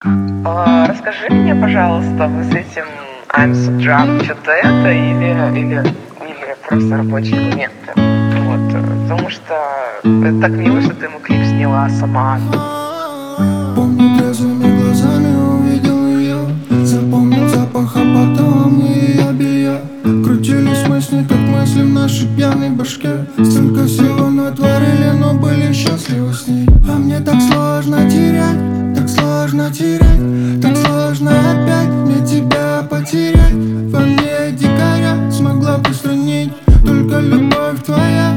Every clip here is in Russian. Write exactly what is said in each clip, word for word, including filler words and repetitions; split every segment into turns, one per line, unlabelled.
А, расскажи мне, пожалуйста, вы с этим I'm so drunk что-то это или или или просто рабочие моменты? Вот, э, потому что это так мило, что ты ему клип сняла сама.
Помню, трезвыми глазами увидел ее. Запомнил запах, а потом и ее белье. Крутились мысли, как мысли в нашей пьяной башке. Столько всего натворили, но были счастливы с ней. А мне так сложно терять, так сложно терять, так сложно опять мне тебя потерять. Во мне дикаря смогла устранить только любовь твоя.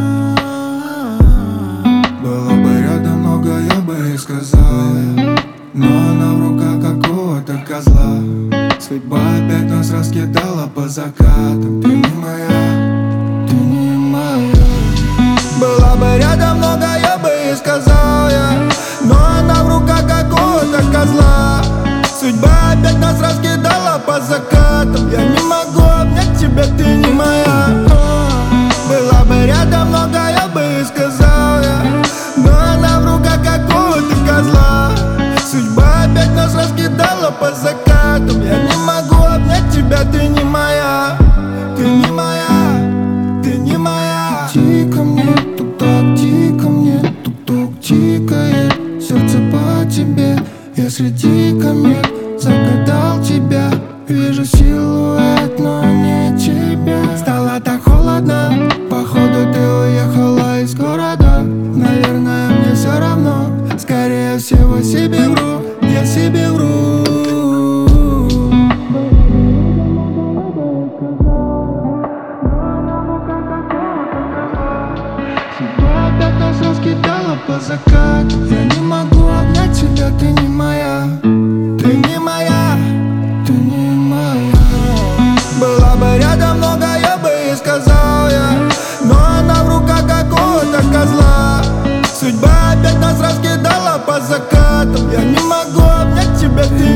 Было бы рядом много, я бы ей сказал я. Но она в руках какого-то козла. Судьба опять нас раскидала по закатам. Ты не моя, ты не моя. Была бы рядом много, я бы ей сказал я. Но она в руках какого-то козла. Судьба опять нас раскидала по закатам. Я не могу обнять тебя, ты не моя. Была бы рядом много, я бы ей сказал я. Но она в руках какого-то козла. Судьба опять нас раскидала по закатам. Я не могу обнять тебя, ты не моя. Ты не моя, ты не моя. Иди ко мне, тук-так, иди ко мне, тук-тук тикает сердце по тебе. Я среди комет загадал тебя. Вижу силуэт, но не тебя. Стало так холодно, походу ты уехала из города. Наверное, мне все равно, скорее всего себе вру, я себе вру. Судьба опять нас раскидала по закату. Я не могу обнять тебя, ты не моя. Ты не моя, ты не моя. Была бы рядом много, я бы ей сказал я. Но она в руках какого-то козла. Судьба опять нас раскидала по закатам. Я не могу обнять тебя, ты